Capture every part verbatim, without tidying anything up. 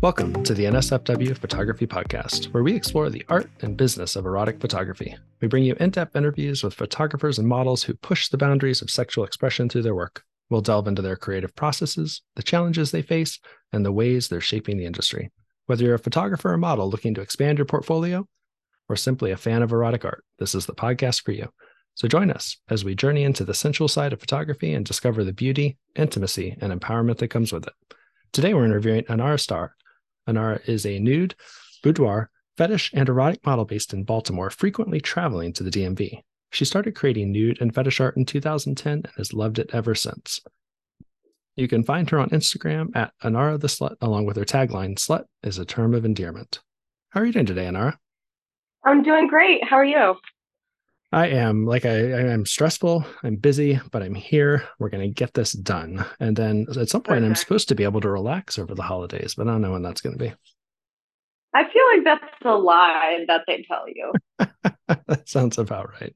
Welcome to the N S F W Photography Podcast, where we explore the art and business of erotic photography. We bring you in-depth interviews with photographers and models who push the boundaries of sexual expression through their work. We'll delve into their creative processes, the challenges they face, and the ways they're shaping the industry. Whether you're a photographer or model looking to expand your portfolio, or simply a fan of erotic art, this is the podcast for you. So join us as we journey into the sensual side of photography and discover the beauty, intimacy, and empowerment that comes with it. Today, we're interviewing Anara Starr. Anara is a nude, boudoir, fetish, and erotic model based in Baltimore, frequently traveling to the D M V. She started creating nude and fetish art in two thousand ten and has loved it ever since. You can find her on Instagram at Anara the Slut, along with her tagline, "Slut is a term of endearment." How are you doing today, Anara? I'm doing great. How are you? I am like I, I'm stressful. I'm busy, but I'm here. We're going to get this done. And then at some point, I'm Okay. supposed to be able to relax over the holidays, but I don't know when that's going to be. I feel like that's a lie that they tell you. That sounds about right.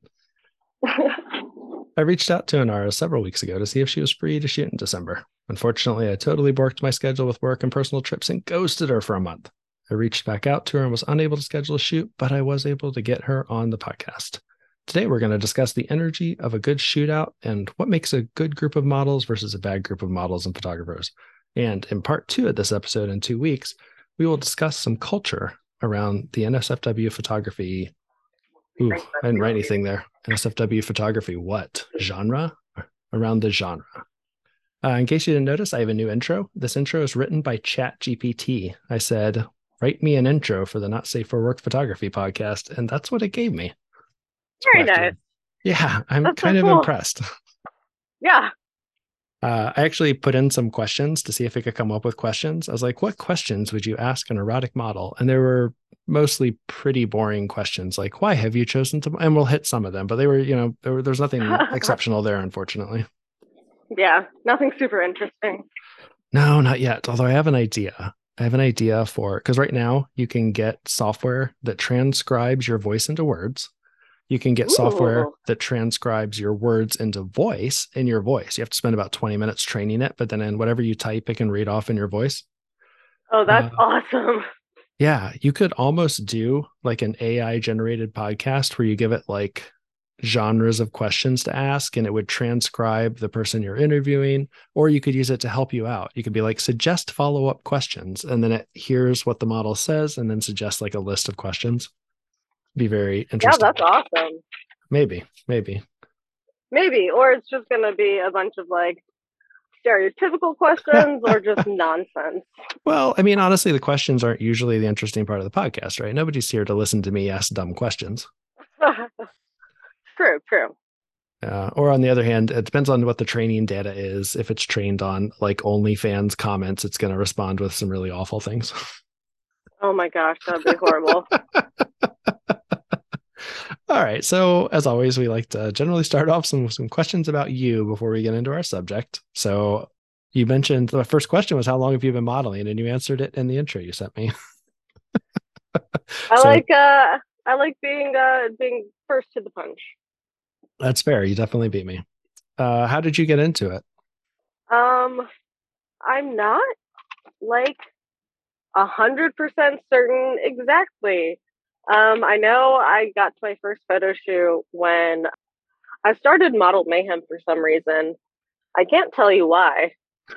I reached out to Anara several weeks ago to see if she was free to shoot in December. Unfortunately, I totally borked my schedule with work and personal trips and ghosted her for a month. I reached back out to her and was unable to schedule a shoot, but I was able to get her on the podcast. Today, we're going to discuss the energy of a good shootout and what makes a good group of models versus a bad group of models and photographers. And in part two of this episode in two weeks, we will discuss some culture around the N S F W photography. Ooh, I didn't write anything there. N S F W photography, what? Genre? Around the genre. Uh, in case you didn't notice, I have a new intro. This intro is written by ChatGPT. I said, write me an intro for the Not Safe for Work Photography podcast, and that's what it gave me. Very nice. Yeah, I'm That's kind so of cool. impressed. Yeah. Uh, I actually put in some questions to see if it could come up with questions. I was like, what questions would you ask an erotic model? And there were mostly pretty boring questions like, why have you chosen to? And we'll hit some of them, but they were, you know, there were, there's nothing exceptional there, unfortunately. Yeah. Nothing super interesting. No, not yet. Although I have an idea. I have an idea for, because right now you can get software that transcribes your voice into words. You can get software Ooh. that transcribes your words into voice in your voice. You have to spend about twenty minutes training it, but then in whatever you type, it can read off in your voice. Oh, that's Uh, awesome. yeah, you could almost do like an A I generated podcast where you give it like genres of questions to ask and it would transcribe the person you're interviewing, or you could use it to help you out. You could be like, suggest follow up questions. And then it hears what the model says and then suggest like a list of questions. Be very Yeah, interesting. that's awesome. Maybe, maybe. Maybe. Or it's just going to be a bunch of like stereotypical questions or just nonsense. Well, I mean, honestly, the questions aren't usually the interesting part of the podcast, right? Nobody's here to listen to me ask dumb questions. True, true. Uh, or on the other hand, it depends on what the training data is. If it's trained on like OnlyFans comments, it's going to respond with some really awful things. Oh my gosh, that'd be horrible. All right. So as always, we like to generally start off some some questions about you before we get into our subject. So you mentioned the first question was how long have you been modeling, and you answered it in the intro you sent me. I So like uh I like being uh being first to the punch. that's fair. You definitely beat me. Uh, how did you get into it? Um, I'm not like a hundred percent certain exactly. Um, I know I got to my first photo shoot when I started Model Mayhem for some reason. I can't tell you why.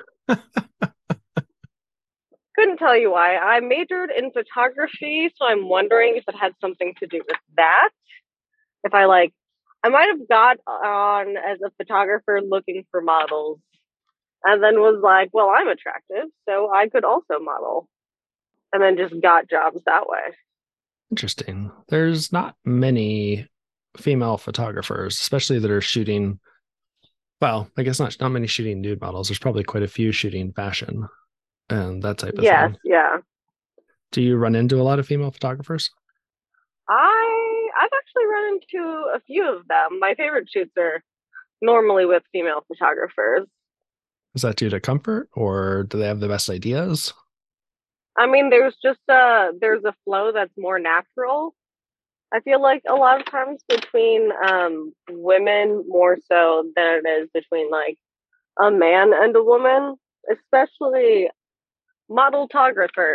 Couldn't tell you why. I majored in photography, so I'm wondering if it had something to do with that. If I like, I might have got on as a photographer looking for models and then was like, well, I'm attractive, so I could also model. And then just got jobs that way. Interesting. There's not many female photographers, especially that are shooting. Well, I guess not not many shooting nude models. There's probably quite a few shooting fashion and that type of Yes, thing. yeah. Do you run into a lot of female photographers? I I've actually run into a few of them. My favorite shoots are normally with female photographers. Is that due to comfort or do they have the best ideas? I mean, there's just a there's a flow that's more natural. I feel like a lot of times between um, women more so than it is between like a man and a woman, especially modelographers.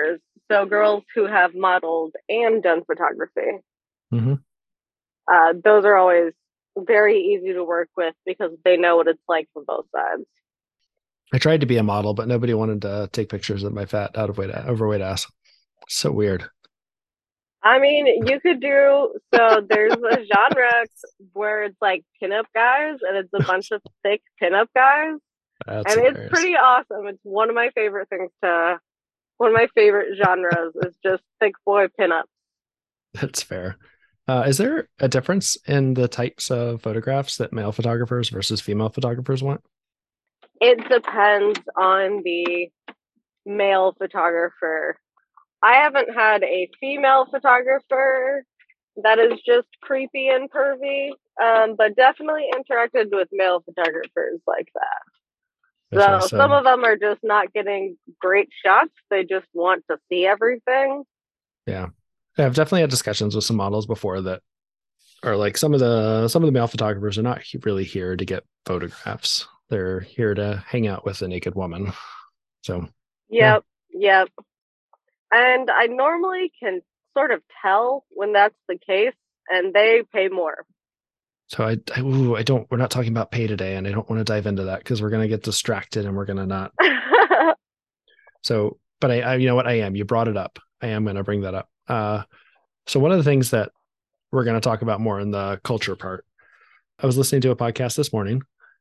so girls who have modeled and done photography, Mm-hmm. uh, those are always very easy to work with because they know what it's like from both sides. I tried to be a model, but nobody wanted to take pictures of my fat, out of weight, overweight ass. So weird. I mean, you could do, so there's a genre where it's like pinup guys and it's a bunch of thick pinup guys. That's And it's hilarious. pretty awesome. It's one of my favorite things to, one of my favorite genres is just thick boy pinups. That's fair. Uh, is there a difference in the types of photographs that male photographers versus female photographers want? It depends on the male photographer. I haven't had a female photographer that is just creepy and pervy, um, but definitely interacted with male photographers like that. Okay, So, so some of them are just not getting great shots. They just want to see everything. yeah. yeah, I've definitely had discussions with some models before that are like some of the some of the male photographers are not really here to get photographs. They're here to hang out with a naked woman. So Yep, yeah. yep. And I normally can sort of tell when that's the case, and they pay more. So I, I, ooh, I don't, we're not talking about pay today, and I don't want to dive into that because we're going to get distracted and we're going to not. So, but I, I, you know what, I am, you brought it up. I am going to bring that up. Uh, so one of the things that we're going to talk about more in the culture part, I was listening to a podcast this morning,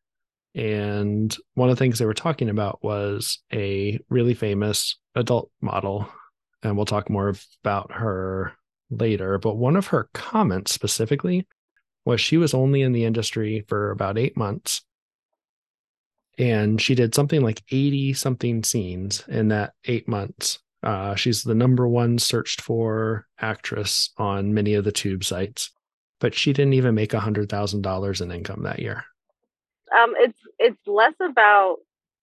and one of the things they were talking about was a really famous adult model. And we'll talk more about her later. But one of her comments specifically was she was only in the industry for about eight months. And she did something like eighty something scenes in that eight months. Uh, she's the number one searched for actress on many of the tube sites, but she didn't even make one hundred thousand dollars in income that year. Um, it's it's less about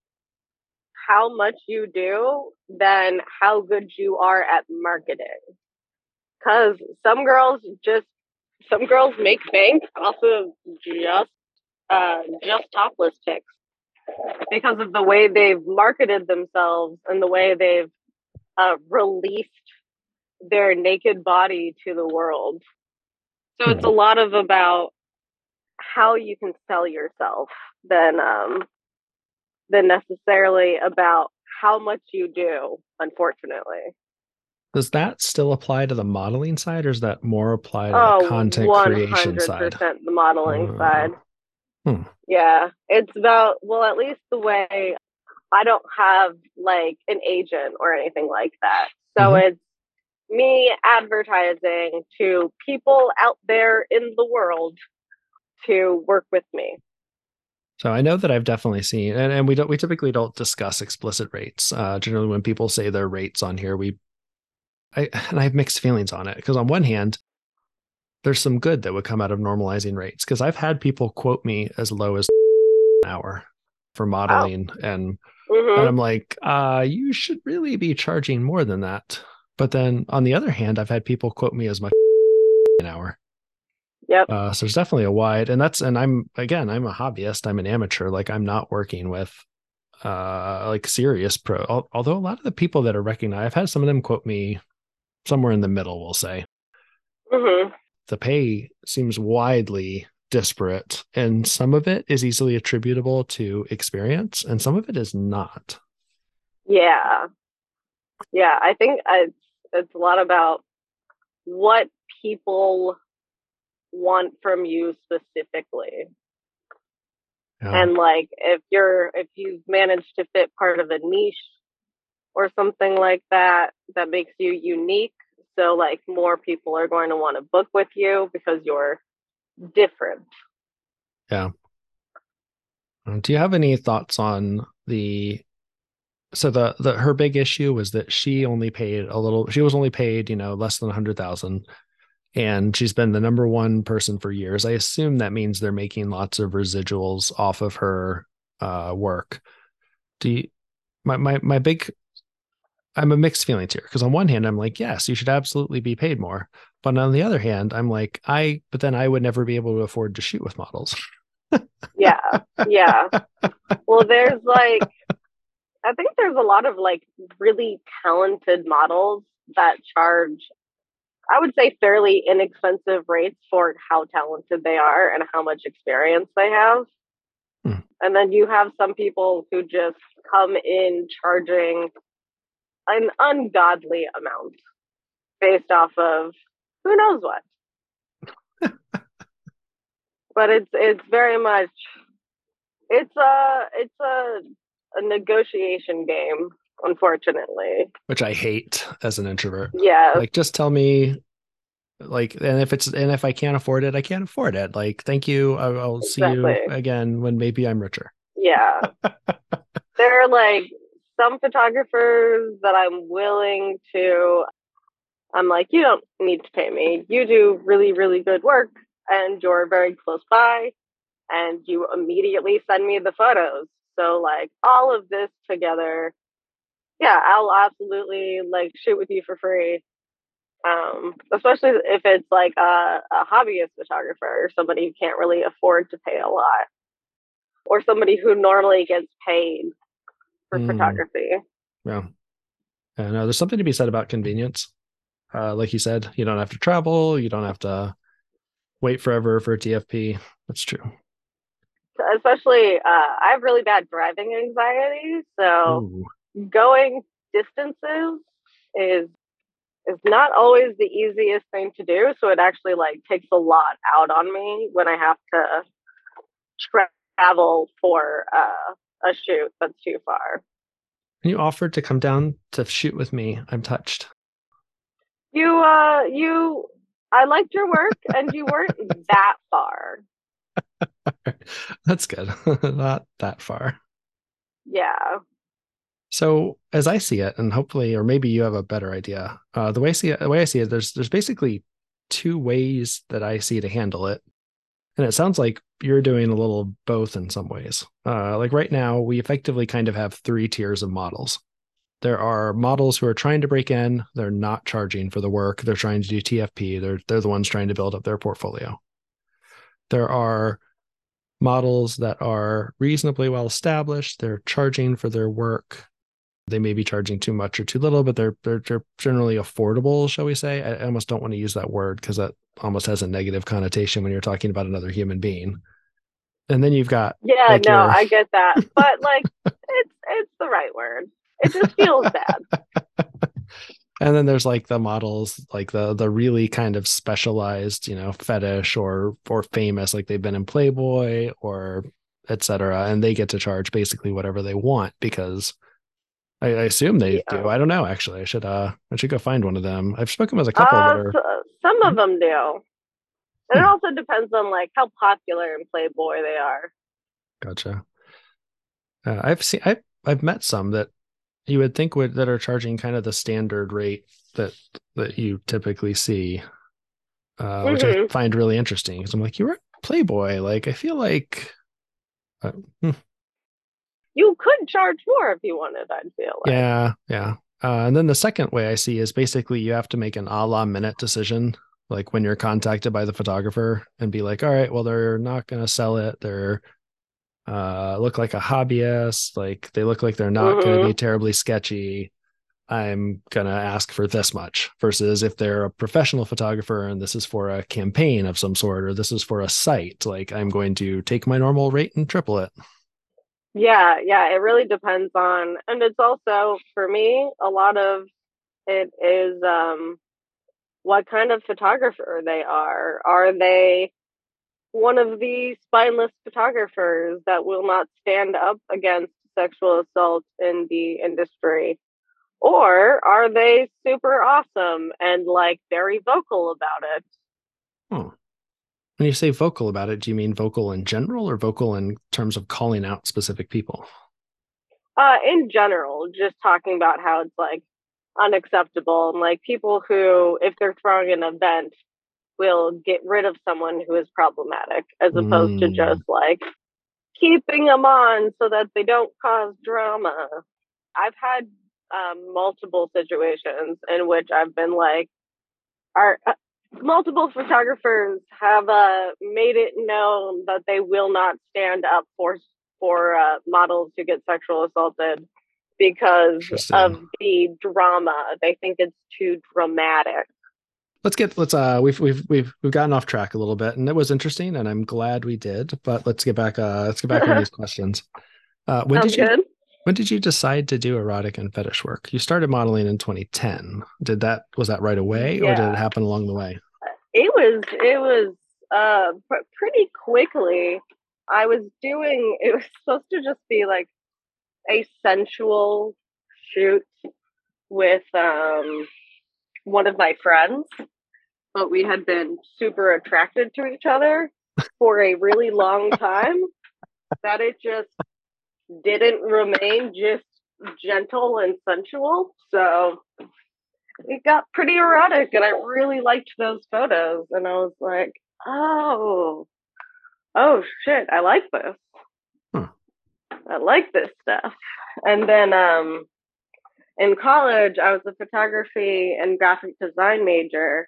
how much you do than how good you are at marketing. Because some girls just some girls make bank off of just uh, just topless pics because of the way they've marketed themselves and the way they've uh, released their naked body to the world. So Hmm. it's a lot of about how you can sell yourself than um, than necessarily about how much you do, unfortunately. Does that still apply to the modeling side, or is that more apply to the Oh, content creation side? one hundred percent the modeling Uh, side. hmm. Yeah. It's about, well, at least the way I don't have like an agent or anything like that. So Mhm. it's me advertising to people out there in the world to work with me. So I know that I've definitely seen, and, and we don't, we typically don't discuss explicit rates. Uh, generally, when people say their rates on here, we, I, and I have mixed feelings on it because on one hand, there's some good that would come out of normalizing rates because I've had people quote me as low as an hour for modeling, wow. and Mm-hmm. and I'm like, uh, you should really be charging more than that. But then on the other hand, I've had people quote me as much an hour. Yep. Uh, so there's definitely a wide, and that's, and I'm, again, I'm a hobbyist. I'm an amateur. Like I'm not working with, uh, like serious pro, although a lot of the people that are recognized, I've had some of them quote me somewhere in the middle, we'll say. Mm-hmm. The pay seems widely disparate, and some of it is easily attributable to experience, and some of it is not. Yeah. Yeah. I think it's, it's a lot about what people want from you specifically. Yeah. And like if you're if you've managed to fit part of a niche or something like that that makes you unique, so like more people are going to want to book with you because you're different. Yeah. Do you have any thoughts on the so the the her big issue was that she only paid a little, she was only paid, you know, less than a hundred thousand, and she's been the number one person for years. I assume that means they're making lots of residuals off of her uh, work. Do you, my, my, my big, I'm a mixed feelings here because on one hand, I'm like, yes, you should absolutely be paid more. But on the other hand, I'm like, I, but then I would never be able to afford to shoot with models. Yeah. Yeah. Well, there's like, I think there's a lot of like really talented models that charge, I would say, fairly inexpensive rates for how talented they are and how much experience they have. Hmm. And then you have some people who just come in charging an ungodly amount based off of who knows what. But it's it's very much it's a it's a a negotiation game, unfortunately. Which I hate as an introvert. Yeah. Like, just tell me, like, and if it's and if I can't afford it, I can't afford it. Like, thank you. I'll, I'll see you Exactly. again when maybe I'm richer. Yeah. There are like some photographers that I'm willing to, I'm like, you don't need to pay me. You do really, really good work and you're very close by and you immediately send me the photos. So like all of this together, yeah, I'll absolutely like shoot with you for free. Um, especially if it's like a, a hobbyist photographer or somebody who can't really afford to pay a lot, or somebody who normally gets paid for Mm, photography. yeah. Yeah, no, there's something to be said about convenience. Uh, like you said, you don't have to travel, you don't have to wait forever for a T F P. That's true. Especially, uh, I have really bad driving anxiety, so Ooh. going distances is is not always the easiest thing to do. So it actually like takes a lot out on me when I have to tra- travel for uh, a shoot that's too far. You offered to come down to shoot with me. I'm touched. You, uh, you, I liked your work, and you weren't that far. That's good. Not that far. Yeah. So as I see it, and hopefully, or maybe you have a better idea. Uh, the way I see it, the way I see it, there's there's basically two ways that I see to handle it, and it sounds like you're doing a little both in some ways. Uh, like right now, we effectively kind of have three tiers of models. There are models who are trying to break in. They're not charging for the work. They're trying to do T F P. They're they're the ones trying to build up their portfolio. There are models that are reasonably well established. They're charging for their work. They may be charging too much or too little, but they're they're, they're generally affordable, shall we say? I, I almost don't want to use that word because that almost has a negative connotation when you're talking about another human being. And then you've got Yeah, like no, your I get that. But like it's it's the right word. It just feels bad. and then there's like the models, like the the really kind of specialized, you know, fetish or or famous, like they've been in Playboy or et cetera. And they get to charge basically whatever they want because I, I assume they Yeah. do. I don't know. Actually, I should uh I should go find one of them. I've spoken with a couple that Uh, are. so, some of Hmm, them do. And it hmm, also depends on like how popular in Playboy they are. gotcha. Uh, I've seen I've I've met some that you would think would that are charging kind of the standard rate that that you typically see, uh, which I Hmm. find really interesting because I'm like, you were Playboy. Like, I feel like, uh, hmm, You could charge more if you wanted, I'd feel like. yeah, yeah. Uh, and then the second way I see is basically you have to make an a la minute decision, like when you're contacted by the photographer and be like, all right, well, they're not going to sell it. They're uh, look like a hobbyist. Like they look like they're not going to Hmm. be terribly sketchy. I'm going to ask for this much versus if they're a professional photographer and this is for a campaign of some sort, or this is for a site, like I'm going to take my normal rate and triple it. Yeah, yeah, it really depends on, and it's also for me, a lot of it is um, what kind of photographer they are. Are they one of the spineless photographers that will not stand up against sexual assault in the industry? Or are they super awesome and like very vocal about it? Oh. When you say vocal about it, do you mean vocal in general or vocal in terms of calling out specific people? Uh, in general, just talking about how it's like unacceptable and like people who, if they're throwing an event, will get rid of someone who is problematic as opposed to just Mm, like keeping them on so that they don't cause drama. I've had um, multiple situations in which I've been like, our uh, multiple photographers have uh, made it known that they will not stand up for for uh, models who get sexual assaulted because of Interesting. the drama. They think it's too dramatic. Let's get let's uh we've we've we've we've gotten off track a little bit, and it was interesting, and I'm glad we did. But let's get back uh let's get back on these questions. Uh, when Sounds did you good. when did you decide to do erotic and fetish work? You started modeling in twenty ten. Did that was that right away, or did it Yeah, happen along the way? it was it was uh pr- pretty quickly. I was doing it was supposed to just be like a sensual shoot with um one of my friends, but we had been super attracted to each other for a really long time that it just didn't remain just gentle and sensual. So it got pretty erotic, and I really liked those photos. And I was like, oh, oh shit, I like this. Huh. I like this stuff. And then um, in college, I was a photography and graphic design major.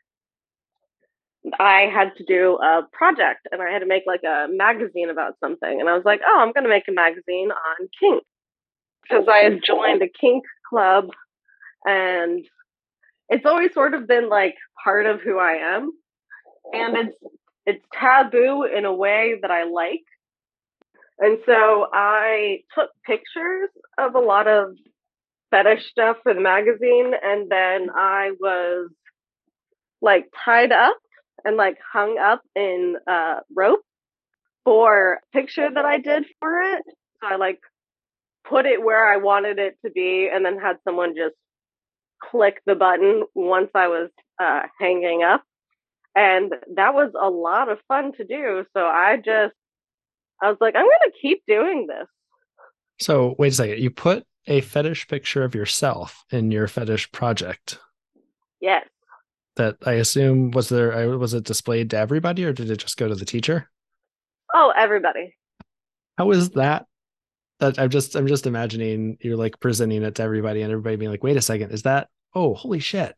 I had to do a project and I had to make like a magazine about something. And I was like, oh, I'm going to make a magazine on kink because I had joined a kink club, and it's always sort of been like part of who I am. And it's it's taboo in a way that I like. And so I took pictures of a lot of fetish stuff for the magazine, and then I was like tied up and like hung up in uh, rope for a picture that I did for it. So I like put it where I wanted it to be, and then had someone just click the button once I was uh, hanging up. And that was a lot of fun to do. So I just, I was like, I'm going to keep doing this. So wait a second. You put a fetish picture of yourself in your fetish project. Yes. That I assume was there was it displayed to everybody, or did it just go to the teacher? Oh, everybody. How is that? That I'm just I'm just imagining you're like presenting it to everybody and everybody being like, wait a second, is that oh holy shit.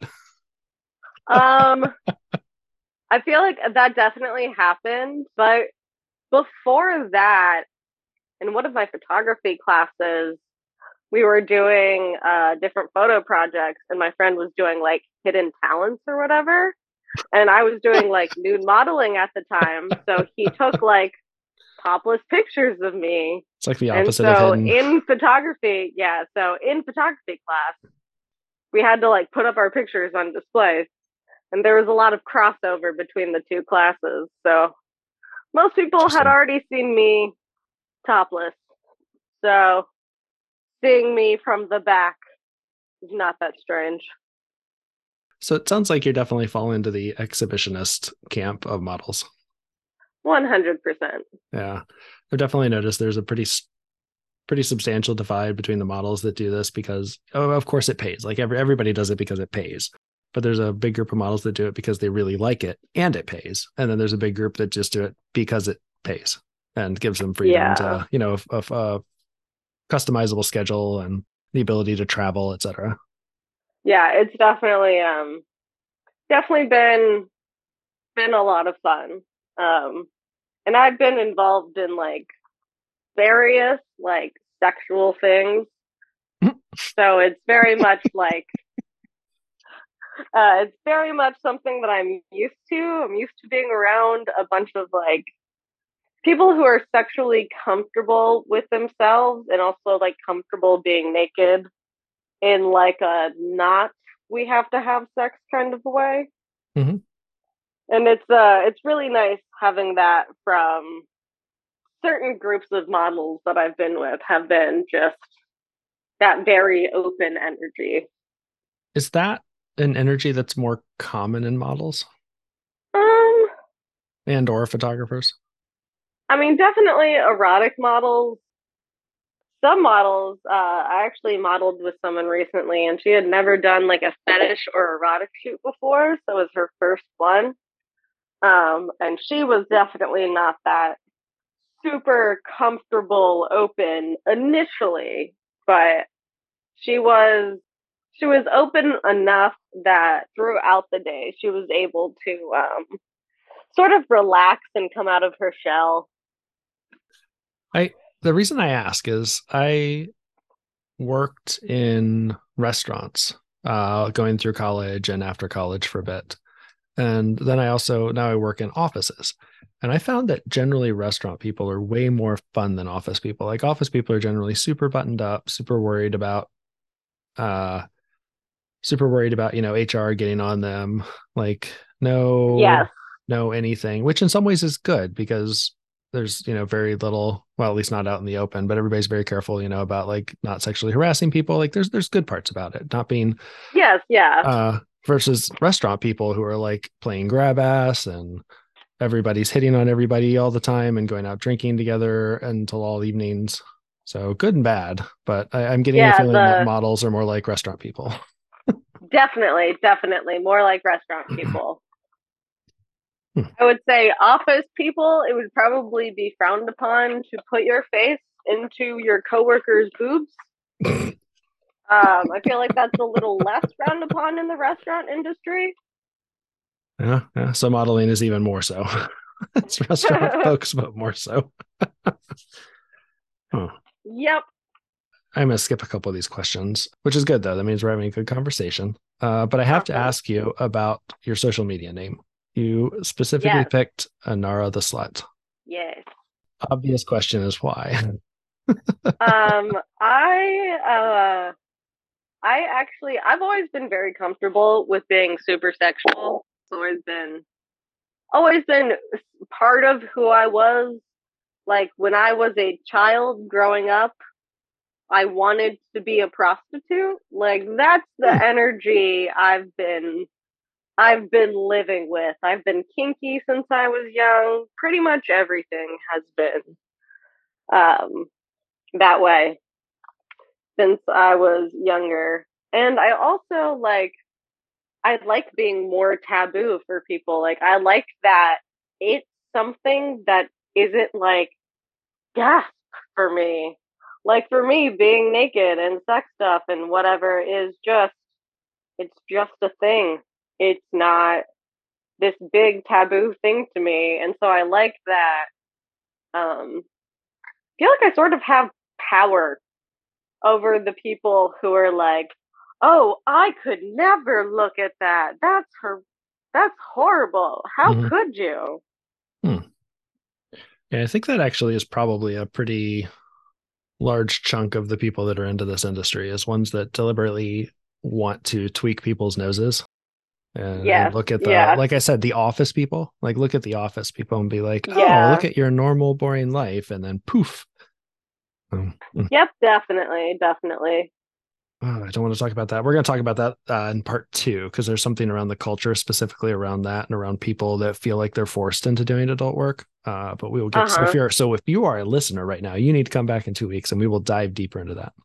Um, I feel like that definitely happened, but before that, in one of my photography classes, we were doing uh, different photo projects, and my friend was doing like hidden talents or whatever. And I was doing like nude modeling at the time. So he took like topless pictures of me. It's like the And opposite of so hidden. in photography, yeah, so in photography class, we had to like put up our pictures on display. And there was a lot of crossover between the two classes. So most people had Interesting. already seen me topless. So seeing me from the back is not that strange. So it sounds like you're definitely falling into the exhibitionist camp of models. one hundred percent. Yeah. I've definitely noticed there's a pretty pretty substantial divide between the models that do this because oh, of course it pays. Like every everybody does it because it pays. But there's a big group of models that do it because they really like it and it pays. And then there's a big group that just do it because it pays and gives them freedom Yeah. to, you know, of, of a customizable schedule and the ability to travel, et cetera. Yeah, it's definitely um definitely been been a lot of fun. Um and I've been involved in like various like sexual things. So it's very much like uh it's very much something that I'm used to. I'm used to being around a bunch of like people who are sexually comfortable with themselves and also like comfortable being naked in like a not we have to have sex kind of a way. Mm-hmm. And it's uh it's really nice having that from certain groups of models that I've been with have been just that very open energy. Is that an energy that's more common in models Um, and or photographers? I mean, definitely erotic models. Some models, uh, I actually modeled with someone recently, and she had never done like a fetish or erotic shoot before, so it was her first one. Um, and she was definitely not that super comfortable, open initially, but she was she was open enough that throughout the day she was able to um, sort of relax and come out of her shell. I the reason I ask is I worked in restaurants, uh, going through college and after college for a bit. And then I also, now I work in offices. And I found that generally restaurant people are way more fun than office people. Like office people are generally super buttoned up, super worried about, uh, super worried about, you know, H R getting on them. Like no, Yes. no anything, which in some ways is good because there's, you know, very little, well, at least not out in the open, but everybody's very careful, you know, about like not sexually harassing people. Like there's, there's good parts about it, not being, Yes. Yeah. uh, versus restaurant people who are like playing grab ass and everybody's hitting on everybody all the time and going out drinking together until all evenings. So good and bad, but I, I'm getting the Yeah. feeling that The models are more like restaurant people. Definitely, definitely more like restaurant Hmm. people. I would say office people, it would probably be frowned upon to put your face into your coworkers' boobs. Um, I feel like that's a little less frowned upon in the restaurant industry. Yeah, yeah. So modeling is even more so. It's restaurant folks, but more so. Huh. Yep. I'm gonna skip a couple of these questions, which is good though. That means we're having a good conversation. Uh, but I have to Awesome. ask you about your social media name. You specifically Yes. picked Anara the Slut. Yes. Obvious question is why. Um, I uh I actually I've always been very comfortable with being super sexual. It's always been always been part of who I was. Like when I was a child growing up, I wanted to be a prostitute. Like that's the Hmm. energy I've been I've been living with. I've been kinky since I was young. Pretty much everything has been um that way since I was younger. And I also like I like being more taboo for people. Like I like that it's something that isn't like gasp for me. Like for me, being naked and sex stuff and whatever is just, it's just a thing. It's not this big taboo thing to me. And so I like that. Um, I feel like I sort of have power over the people who are like, oh, I could never look at that. That's her. That's horrible. How Mhm. could you? Hmm. Yeah, I think that actually is probably a pretty large chunk of the people that are into this industry is ones that deliberately want to tweak people's noses and, and Yes. look at the, Yeah. like I said, the office people, like look at the office people and be like, oh, look Yeah. at your normal, boring life. And then poof. Um, mm, Yep. Definitely. Definitely. oh, I don't want to talk about that. We're going to talk about that uh, in part two, because there's something around the culture, specifically around that and around people that feel like they're forced into doing adult work. Uh, but we will get Uh to, so if huh. you're, so if you are a listener right now, you need to come back in two weeks and we will dive deeper into that.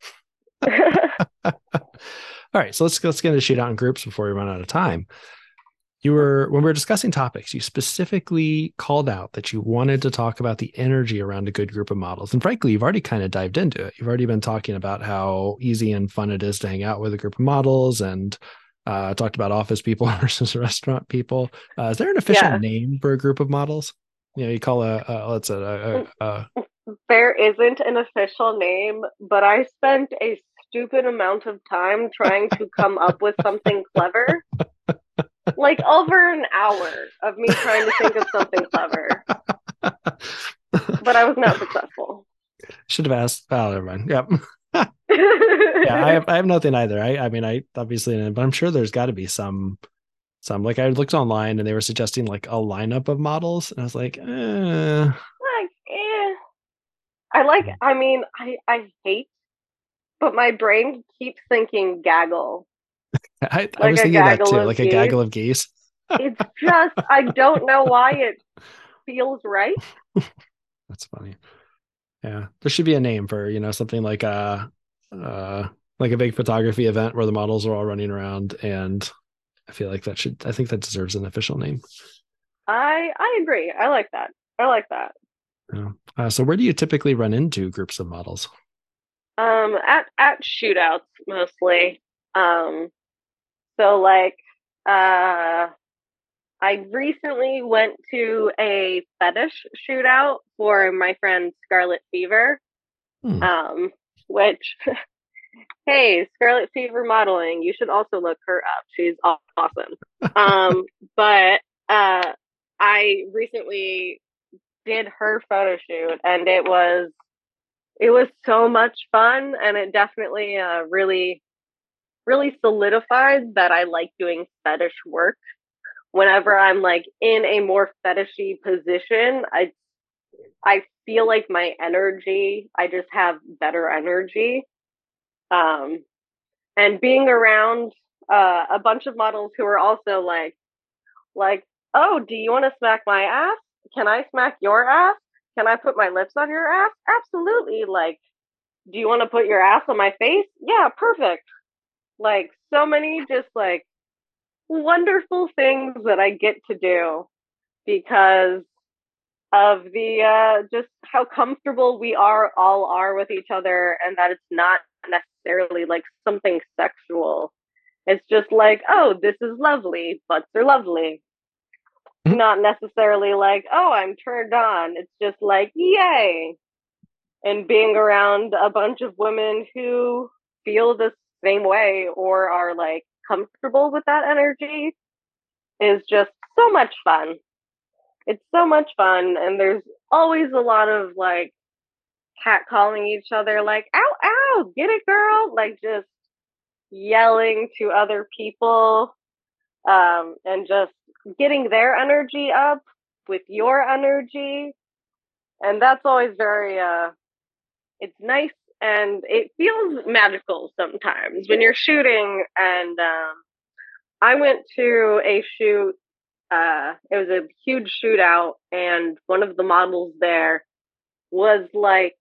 All right, so let's let's get into shoot out in groups before we run out of time. You were when we were discussing topics, you specifically called out that you wanted to talk about the energy around a good group of models. And frankly, you've already kind of dived into it. You've already been talking about how easy and fun it is to hang out with a group of models and uh, talked about office people versus restaurant people. Uh, is there an official Yeah. name for a group of models? You know, you call a, a let's say a, a, a, There isn't an official name, but I spent a stupid amount of time trying to come up with something clever. Like over an hour of me trying to think of something clever, but I was not successful. should have asked. Oh, never mind. Yep. Yeah, I have I have nothing either. I I mean I obviously, but I'm sure there's got to be some some like I looked online and they were suggesting like a lineup of models and I was like, eh. Like, eh. I like, I mean, I, I hate, but my brain keeps thinking gaggle, I I like was a thinking that gaggle too, of like a geese. gaggle of geese. It's just, I don't know why it feels right. That's funny. Yeah, there should be a name for you know something like a uh like a big photography event where the models are all running around, and I feel like that should I think that deserves an official name. I, I agree. I like that. I like that. Yeah. Uh, so where do you typically run into groups of models? Um, at, at shootouts mostly. Um, so like, uh, I recently went to a fetish shootout for my friend Scarlet Fever, Hmm. um, which Hey, Scarlet Fever modeling. You should also look her up. She's awesome. Um, but uh, I recently did her photo shoot, and it was it was so much fun, and it definitely uh, really really solidified that I like doing fetish work. Whenever I'm like in a more fetishy position, I I feel like my energy, I just have better energy. Um, and being around uh, a bunch of models who are also like, like, oh, do you want to smack my ass? Can I smack your ass? Can I put my lips on your ass? Absolutely. Like, do you want to put your ass on my face? Yeah, perfect. Like, so many just like wonderful things that I get to do because of the uh, just how comfortable we are all are with each other, and that it's not necessarily like something sexual. It's just like, oh, this is lovely. Butts are lovely. Not necessarily like, oh, I'm turned on. It's just like, yay. And being around a bunch of women who feel the same way or are like comfortable with that energy is just so much fun. It's so much fun. And there's always a lot of like cat calling each other, like, ow, ow, get it, girl. Like just yelling to other people um, and just getting their energy up with your energy. And that's always very, uh, it's nice and it feels magical sometimes when you're shooting. And um, I went to a shoot, uh, it was a huge shootout, and one of the models there was like,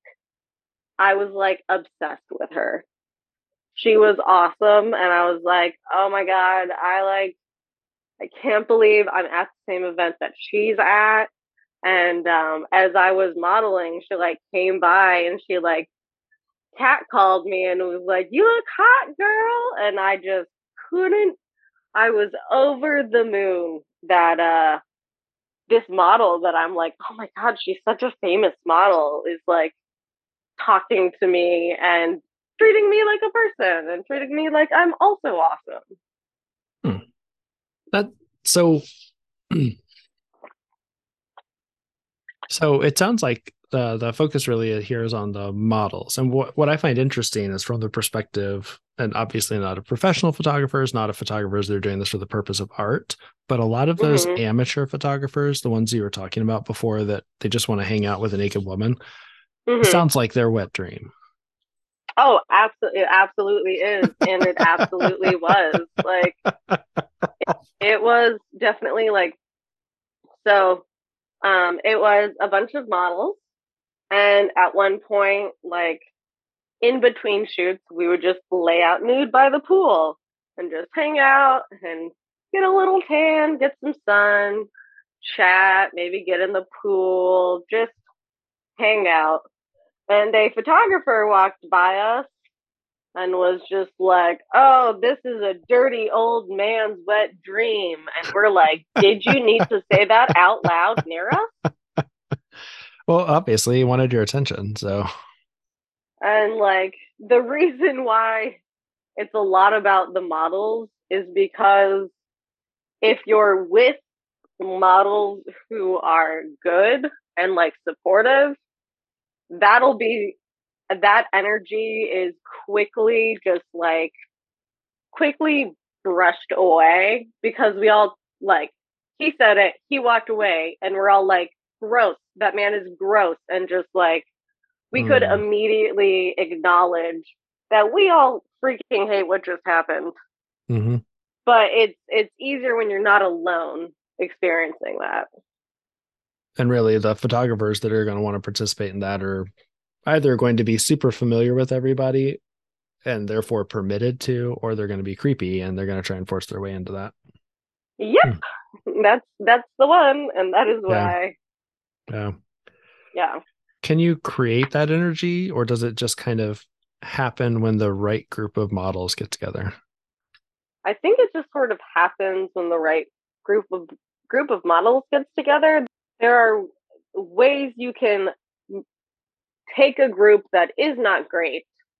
I was like obsessed with her. She was awesome. And I was like, oh my God, I like, I can't believe I'm at the same event that she's at. And um, as I was modeling, she like came by and she like cat called me and was like, "You look hot, girl." And I just couldn't. I was over the moon that uh this model that I'm like, oh my God, she's such a famous model is like talking to me and treating me like a person and treating me like I'm also awesome. Hmm. That so so it sounds like the the focus really here is on the models. And what, what I find interesting is from the perspective, and obviously not a professional photographers, not a photographers that are doing this for the purpose of art, but a lot of those Mm-hmm. amateur photographers, the ones you were talking about before, that they just want to hang out with a naked woman, it Mm-hmm. sounds like their wet dream. Oh, absolutely, it absolutely is, and it absolutely was. Like it was definitely like so. Um, it was a bunch of models, and at one point, like in between shoots, we would just lay out nude by the pool and just hang out and get a little tan, get some sun, chat, maybe get in the pool, just hang out. And a photographer walked by us and was just like, oh, this is a dirty old man's wet dream. And we're like, did you need to say that out loud near us? Well, obviously he wanted your attention, so And like, the reason why it's a lot about the models is because if you're with models who are good and like supportive, that'll be that energy is quickly just like quickly brushed away because we all like he said it, he walked away, and we're all like, gross, that man is gross, and just like we could mm, immediately acknowledge that we all freaking hate what just happened. mm-hmm. But it's it's easier when you're not alone experiencing that. And really the photographers that are going to want to participate in that are either going to be super familiar with everybody and therefore permitted to, or they're going to be creepy and they're going to try and force their way into that. Yep, Hmm. that's that's the one, and that is Yeah. why. Yeah. Yeah, Can you create that energy, or does it just kind of happen when the right group of models get together? I think it just sort of happens when the right group of group of models gets together. There are ways you can take a group that is not great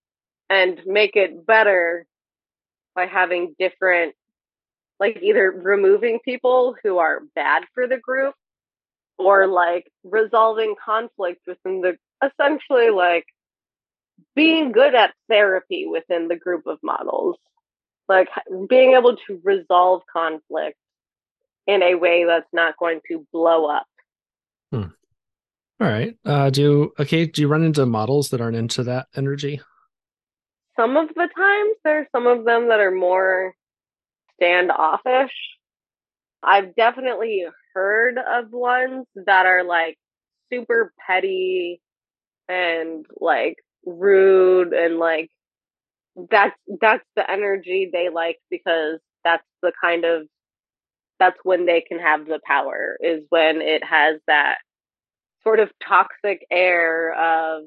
and make it better by having different, like either removing people who are bad for the group or like resolving conflict within the, essentially like being good at therapy within the group of models, like being able to resolve conflict in a way that's not going to blow up. Hmm. All right. Uh, do you, okay, do you run into models that aren't into that energy? Some of the times there's some of them that are more standoffish. I've definitely heard of ones that are like super petty and like rude, and like that's that's the energy they like, because that's the kind of, that's when they can have the power, is when it has that sort of toxic air of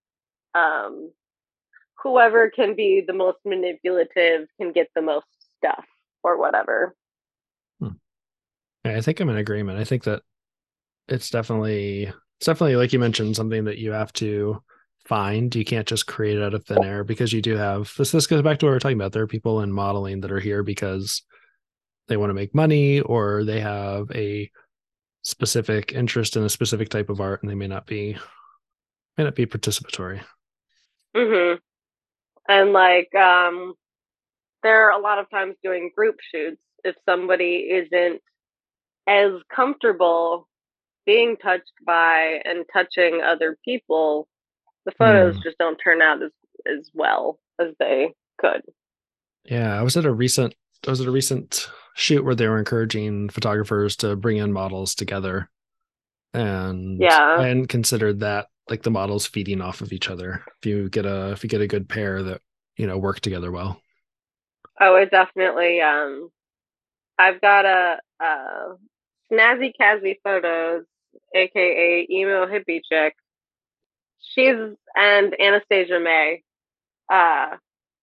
um whoever can be the most manipulative can get the most stuff or whatever. Hmm. Yeah, I think I'm in agreement. I think that it's definitely it's definitely, like you mentioned, something that you have to find. You can't just create it out of thin air, because you do have this. This goes back to what we we're talking about. There are people in modeling that are here because they want to make money, or they have a specific interest in a specific type of art, and they may not be may not be participatory. Mm-hmm. And like, um, there are a lot of times doing group shoots, if somebody isn't as comfortable being touched by and touching other people, the photos mm. just don't turn out as, as well as they could. Yeah, I was at a recent I was at a recent shoot where they were encouraging photographers to bring in models together. And yeah. I hadn't considered that, like the models feeding off of each other. If you get a if you get a good pair that, you know, work together well. Oh, it definitely um I've got a uh Snazzy Kazzy Photos, aka emo hippie chick. She's and Anastasia May. Uh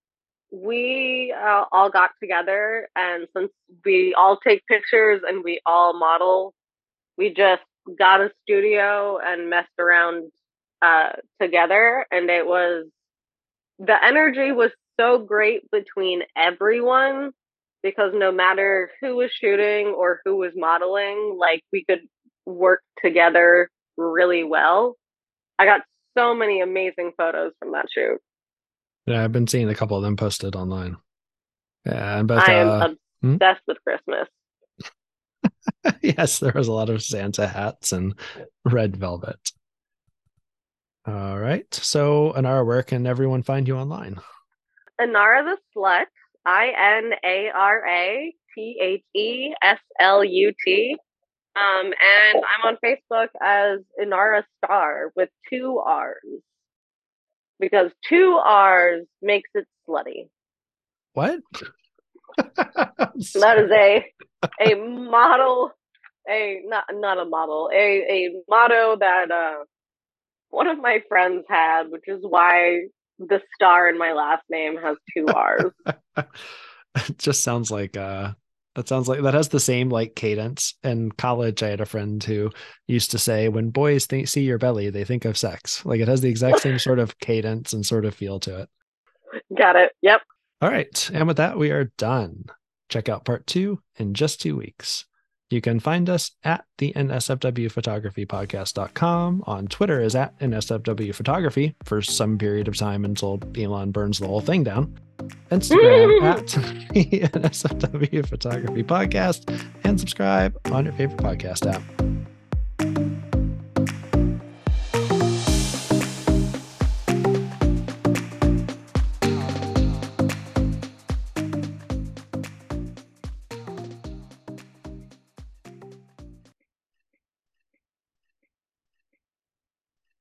we uh, all got together, and since we all take pictures and we all model, we just got a studio and messed around uh, together. And it was, the energy was so great between everyone, because no matter who was shooting or who was modeling, like we could work together really well. I got so many amazing photos from that shoot. Yeah, I've been seeing a couple of them posted online. Yeah, and both, I am uh, obsessed hmm? with Christmas. Yes, there was a lot of Santa hats and red velvet. All right. So, Inara, where can everyone find you online? Inara the Slut, I N A R A T H E S L U T. Um, and I'm on Facebook as Inara Star with two R's, because two R's makes it slutty. What? That is a a model, a not not a model, a a motto that uh one of my friends had, which is why the star in my last name has two R's. It just sounds like uh that sounds like that has the same like cadence. In college, I had a friend who used to say, when boys think see your belly, they think of sex. Like, it has the exact same sort of cadence and sort of feel to it. Got it. Yep. All right. And with that, we are done. Check out part two in just two weeks. You can find us at the N S F W Photography Podcast dot com. On Twitter is at N S F W Photography for some period of time until Elon burns the whole thing down. Instagram at the N S F W Photography Podcast, and subscribe on your favorite podcast app.